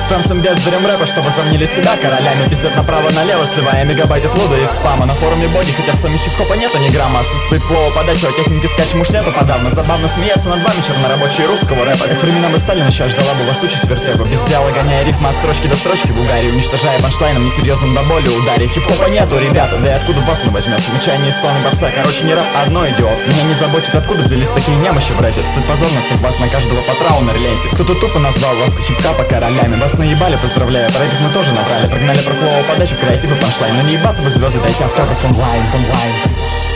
Спамсом бездарем рэпа, что возомнили себя королями. Пиздят направо-налево, сливая мегабайты флуда и спама. На форуме боди, хотя в самих хип-хопа нету ни грамма. Отсутствует флоу, подачу, а техники скачем уж нету подавно. Забавно смеяться над вами чернорабочие русского рэпа. Как времена бы Сталина сейчас ждала бы вас участь вертепа. Без дела гоняя рифма от строчки до строчки в угаре, уничтожая панчлайном несерьезным до боли ударе. Хип-хопа нету, ребята, да и откуда вас он возьмется? Мечание из тонны попса, короче не рэп, а одно идиотство. Меня не заботит, откуда взялись такие немощи в рэпе. Стыд позор на всех вас, на каждого по траунер ленте. Кто-то тупо назвал вас хип-хопа королями. Вас наебали, поздравляю, проект мы тоже набрали. Прогнали про флоу, подачу, креатив и панчлайн. Но не ебаться вы звезды, дайте автограф онлайн.